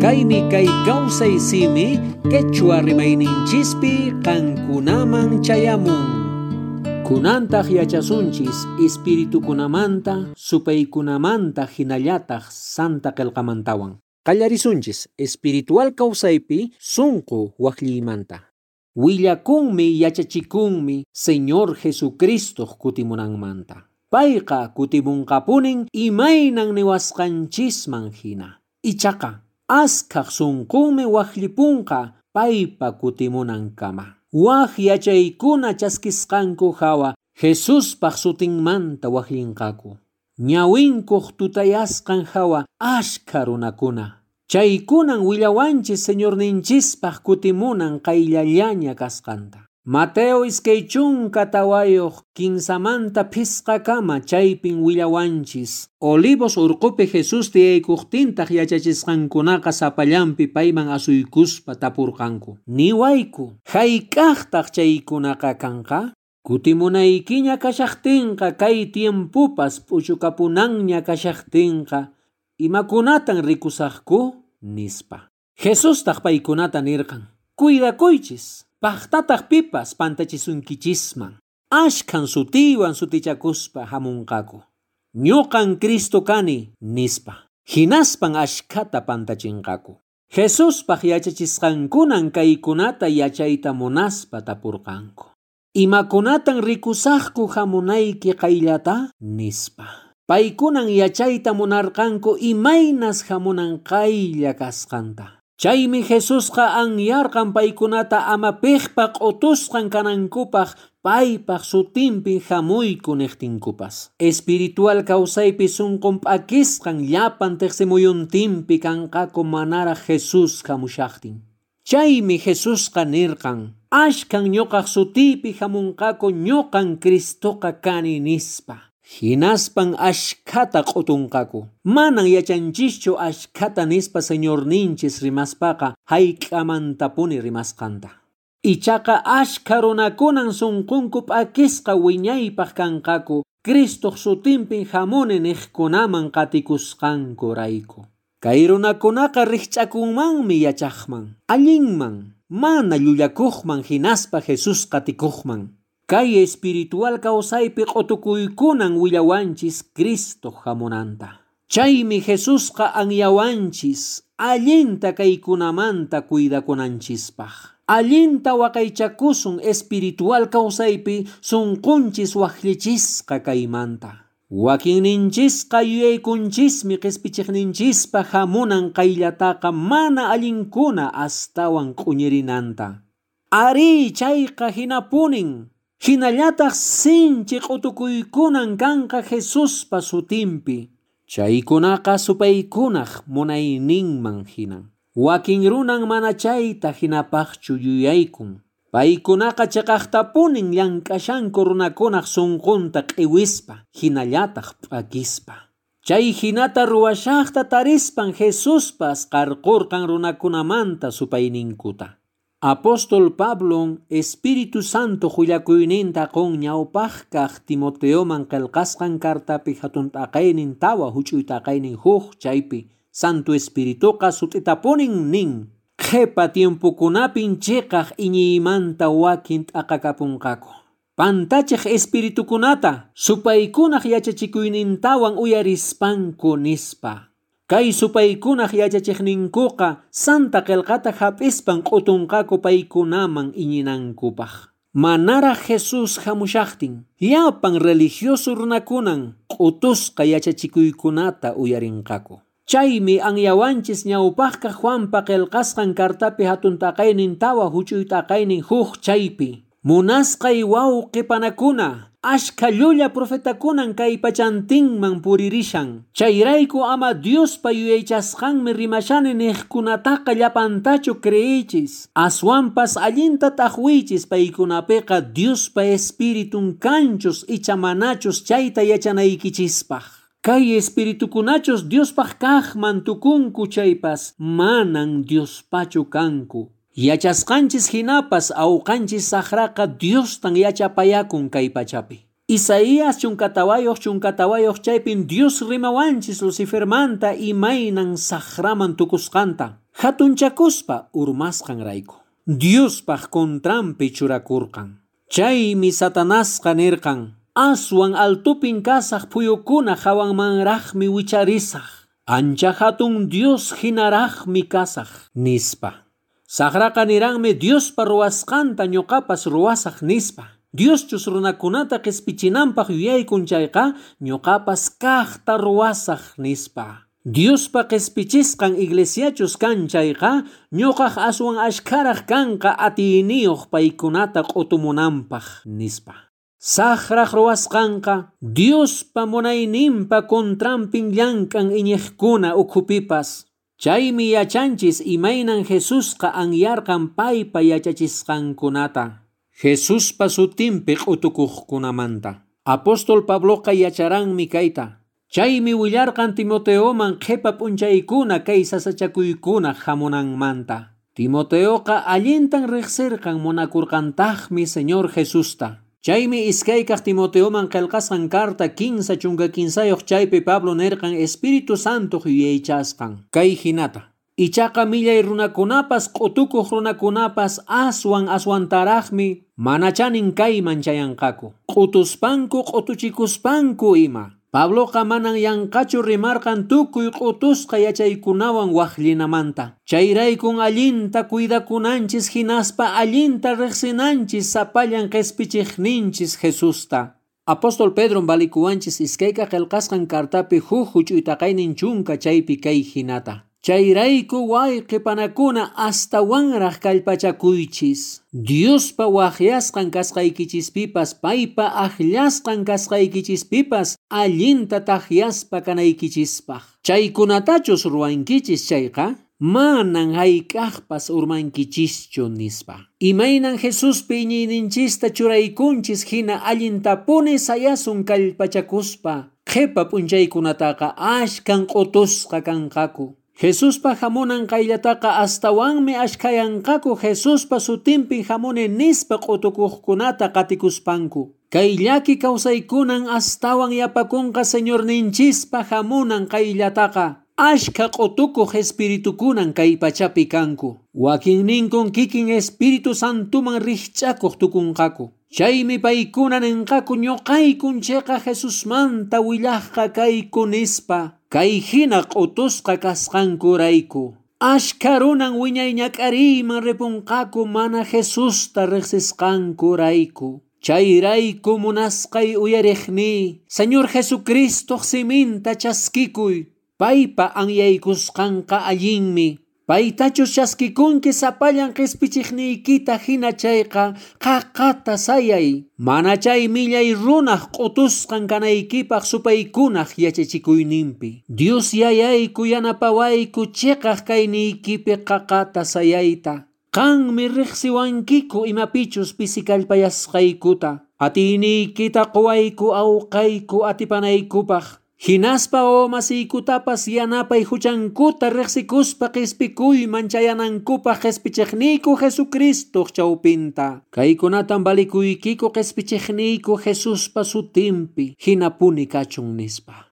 Kaymi kay kawsay simi quechua rimayninchispi kankunaman chayamun. Kunantaq yachasunchis espiritukunamanta supaykunamanta hinallataq santa qillqamantawan. Qallarisunchis espiritual kawsaypi sunqu waqllaymanta. Willakunmi yachachikunmi Señor Jesucristo kutimunanmanta. Payqa kutimunqapunin imaynan niwasqanchisman hina. Ichaqa askaq sunqunmi waqllipunqa paypa kutimunankama. Waq yachaykuna chaskisqanku hawa Jesuspaq sutinmanta waqllinqaku. Ñawinkuq tutayasqan hawa ashka runakuna. Chaykunan willawanchis Señorninchispaq kutimunan qayllallaña kasqanta. Mateo iskay chunka tawayuq kinsamanta phisqakama chaypin willawanchis. Olivos urqupi Jesus tiyaykuqtintaq yachachisqankunaqa sapallanpi payman asuykuspa tapurqanku. Niwayku, hayk'aqtaq chaykunaqa kanqa? Kutimunaykiña kashaqtinqa kay tiempupas puchukapunanña kashaqtinqa imakunatan rikusaqku? Nispa. Jesustaq paykunata nirqan. Cuidakuychis. Paqtataq pipas pantachisunkichisman. Ashkan sutiwan sutichakuspa hamunqaku. Ñuqan Cristo kani nispa. Hinaspan ashkata pantachinqaku. Jesuspaq yachachisqankunan kaykunata yachayta munaspa tapurqanku. Imakunatan rikusaqku hamunayki qayllata nispa. Paykunan yachayta munarqanku imaynas hamunan qaylla kasqanta. Chaymi Jesusqa anyarqan paykunata ama piqpaq utusqan kanankupaq paypaq sutinpi hamuyku niqtinkupas. Espiritual kawsaypi sunqun p'akisqan llapan tiqsimuyuntinpi kanqaku manara Jesus hamushaqtin. Chaymi Jesusqa nirqan, ashkan ñuqaq sutiypi hamunqaku ñuqan Cristoqa kani nispa. Hinaspan ashkata q'utunqaku. Manan yachanchischu ashkata nispa Señorninchis rimaspaqa hayk'amantapuni rimasqanta. Ichaqa ashka runakunan sunqunku p'akisqa wiñaypaq kanqaku Cristo sutinpin hamuni niqkunaman qatikusqanku rayku. Kay runakunaqa riqch'akunmanmi yachaqman, allinman, mana llullakuqman hinaspa Jesus qatikuqman. Kay espiritual kawsaypi q'utukuykunan willawanchis Cristo hamunanta. Chaymi Jesusqa anyawanchis allinta kaykunamanta cuidakunanchispaq. Allinta waqaychakusun espiritual kawsaypi sunqunchis waqllichisqa kaymanta. Wakinninchisqa yuyaykunchismi qispichiqninchispa hamunan qayllataqa mana allinkuna astawan q'uñirinanta. Ari chayqa hinapunin. Hinallataq sinchi q'utukuykunan kanqa Jesuspa sutinpi. Chaykunaqa supaykunaq munayninman hinan. Wakin runan mana chayta hinapaqchu yuyaykun. Paykunaqa chaqaqtapunin llank'ashanku runakunaq sunqunta q'iwispa, hinallataq p'akispa. Chay hinata ruwashaqta tarispan Jesuspas qarqurqan runakunamanta supayninkuta. Apóstol Pablo Espíritu Santo hullakuyninta qun ñawpaq kaq Timoteoman qillqasqan kartapi hatun t'aqaynin tawa huch'uy t'aqaynin huk chaypi Santo Espirituqa sut'itapunin nin qhipa tiempukunapin chiqaq iñiymanta wakin t'aqakapunqaku. Pantachiq espiritukunata supaykunaq yachachikuynintawan uyarispanku nispa. Kay supaykunaq yachachiqninkuqa santa qillqata hapispan q'utunqaku paykunaman iñinankupaq. Manara Jesus hamushaqtin, llapan religioso runakunan q'utusqa yachachikuykunata uyarinqaku. Chaymi anyawanchis ñawpaqqa Juanpa qillqasqan kartapi hatun t'aqaynin tawa huch'uy t'aqaynin huk chaypi. Munasqay wawqi panakuna, ashka llulla profetakunan kay pachantinman puririshan. Chayrayku ama Diospa yuyaychasqanmi rimashani niqkunataqa llapantachu creyichis. Aswanpas allinta taqwichis paykunapiqa Diospa Espiritun kanchus icha manachus chayta yachanaykichispaq. Kay espiritukunachus Diospaq kaqman tukunku chaypas manan Diospachu kanku. Yachasqanchis hinapas awqanchis saqraqa Diostan yachapayakun kay pachapi. Isaías chunkatawayuq chaypin Dios rimawanchis Lucifermanta imaynan saqraman tukusqanta. Hatunchakuspa urmasqanrayku. Diospaq kontranpi churakurqan. Chaymi Satanasqa nirqan, aswan altupin kasaq phuyukuna hawanmanraqmi wicharisaq. Ancha hatun Dios hinaraqmi kasaq nispa. Saqraqa niranmi Diospa ruwasqanta ñuqapas ruwasaq nispa. Dioschus runakunata qispichinanpaq yuyaykun chayqa ñuqapas kaqta ruwasaq nispa. Diospa qispichisqan iglesiachus kan chayqa ñuqaq aswan ashkaraq kanqa atiyniyuq paykunata q'utumunanpaq nispa. Saqraq ruwasqanqa Diospa munayninpa kontranpin llank'an iñiqkuna ukhupipas. Chaymi yachanchis imaynan Jesusqa anyarqan paypa yachachisqankunata. Jesuspa sutinpi q'utukuqkunamanta. Apóstol Pabloqa yacharanmi kayta. Chaymi willarqan Timoteoman qhipa p'unchaykuna kay sasachakuykuna hamunanmanta. Timoteoqa allintan riqsirqan munakurqantaqmi Señor Jesusta. Chaymi iskaykaq Timoteoman qillqasqan carta 15 chunka 15 chaypi Pablo nirqan Espíritu Santo yuyaychasqan. Kay hinata. Ichaqa millay runakunapas q'utukuq runakunapas aswantaraqmi manachanin kayman chayanqaku. Q'utuspanku q'utuchikuspanku ima. Pabloqa manan yanqachu rimarqan tukuy q'utusqa yachaykunawan waqllinamanta. Chayraykun allinta cuidakunanchis hinaspa allinta riqsinanchis sapallan qispichiqninchis Jesusta. Apóstol Pedro balikuwanchis iskayqa qillqasqan cartapi huk huch'uytaqaynin chunka chaypi kay hinata. Chayrayku wayqipanakuna astawanraq kallpachakuychis. Diospa waqyasqan kasqaykichispipas paypa aqllasqan kasqaykichispipas allinta taqyaspa kanaykichispaq. Chaykunatachus ruwankichis chayqa manan hayk'aqpas urmankichischu nispa. Imaynan Jesuspi iñiyninchista churaykunchis hina allintapuni sayasun kallpachakuspa. Qhipa p'unchaykunataqa ashkan q'utusqa kanqaku. Jesuspa hamunan qayllataqa astawanmi ashkayanqaku Jesuspa sutinpi hamuni nispa q'utukuqkunata qatikuspanku. Kay llaki kawsaykunan astawan yapakunqa Señor ninchispa hamunan qayllataqa ashka q'utukuq espiritukunan kay pachapi kanku. Wakin ninkun kikin Espíritu Santuman rikch'akuq tukunqaku. Chaymi paykuna ninqaku ñuqaykun chayqa Jesusmanta willaqqa kayku nispa. Kay hina q'utusqa kasqankurayku. Ashka runan wiñay ñak'ariyman ripunqaku mana Jesusta riqsisqankurayku. Chayrayku munasqay uyariqní Señor Jesucristo siminta chaskikuy. Paypa anyaykusqanqa allinmi. Paytachus chaskikunki sapallan qispichiqniykita hina chayqa qaqata sayay. Mana chay millay runaq q'utusqan kanaykipaq supaykunaq yachachikuyninpi. Dios yayayku yanapawayku chiqaq kayniykipi qaqata sayayta. Qanmi riqsiwankiku imapichus pisikallpayasqaykuta. Atiyniykita quwayku awqayku atipanaykupaq. Hinaspa masiykutapas yanapay huchankuta riqsikuspa qispikuyman chayanankupaq qispichiqniyku Jesucristo chawpinta. Kaykunatan balikuykiku qispichiqniyku Jesuspa sutinpi hinapuni kachun nispa.